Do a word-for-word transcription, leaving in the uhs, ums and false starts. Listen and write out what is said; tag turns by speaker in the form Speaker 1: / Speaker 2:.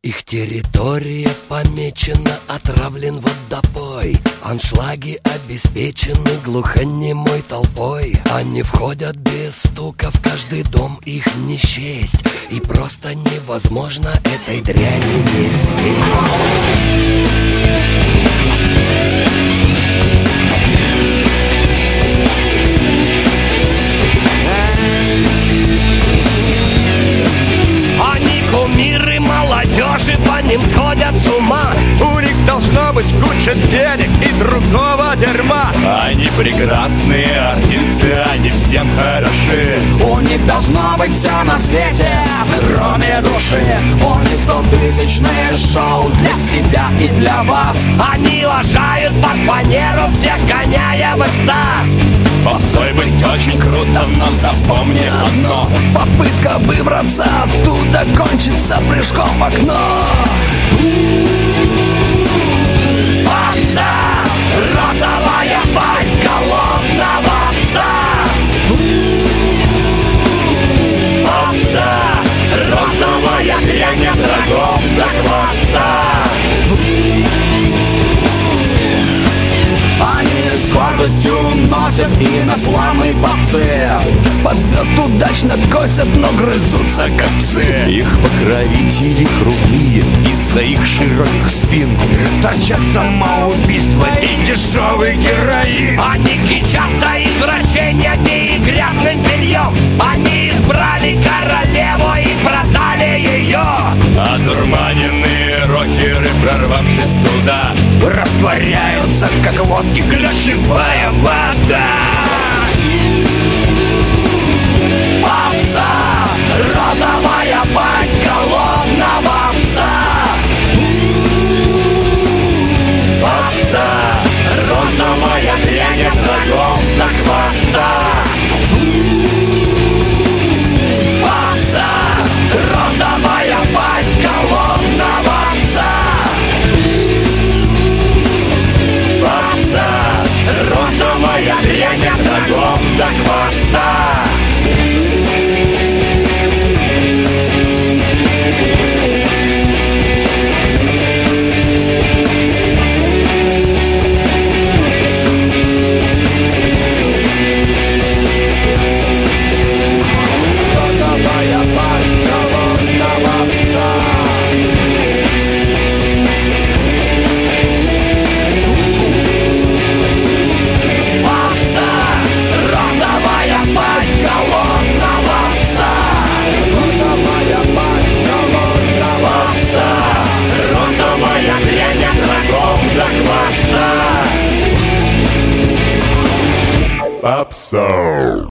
Speaker 1: Их территория помечена, отравлен водопой. Аншлаги обеспечены глухонемой толпой. Они входят без стука, в каждый дом их не счесть. И просто невозможно этой дряни не съесть. Молодежи по ним сходят с ума.
Speaker 2: У них должно быть куча денег и другого дерьма.
Speaker 3: Они прекрасные артисты, они всем хороши.
Speaker 4: У них должно быть все на свете, кроме души. У них стотысячные шоу для себя и для вас.
Speaker 1: Они лажают под фанеру, всех гоняя в экстаз.
Speaker 3: Попсой быть очень круто, но запомни одно:
Speaker 4: попытка выбраться оттуда кончится прыжком в окно.
Speaker 1: Попса, розовая пасть голодного пса. Попса, розовая дрянь от рогов до хвоста.
Speaker 4: Они с гордостью носят имя славной попсы. Под звезд удачно косят, но грызутся как псы.
Speaker 3: Их покровители круглые из-за их широких спин.
Speaker 2: Торчат самоубийство и дешевый героин.
Speaker 1: Они кичатся извращениями и грязным бельем. Они избрали королеву и продали ее.
Speaker 3: Одурманенные рокеры, прорвавшись туда,
Speaker 2: растворяются, как водки ключевая вода.
Speaker 1: Попса, розовая пасть голодного пса. Попса, розовая дрянь от рогов до хвоста. Попса, розовая пасть голодного пса. Попса, розовая дрянь от рогов до хвоста.
Speaker 3: Попса.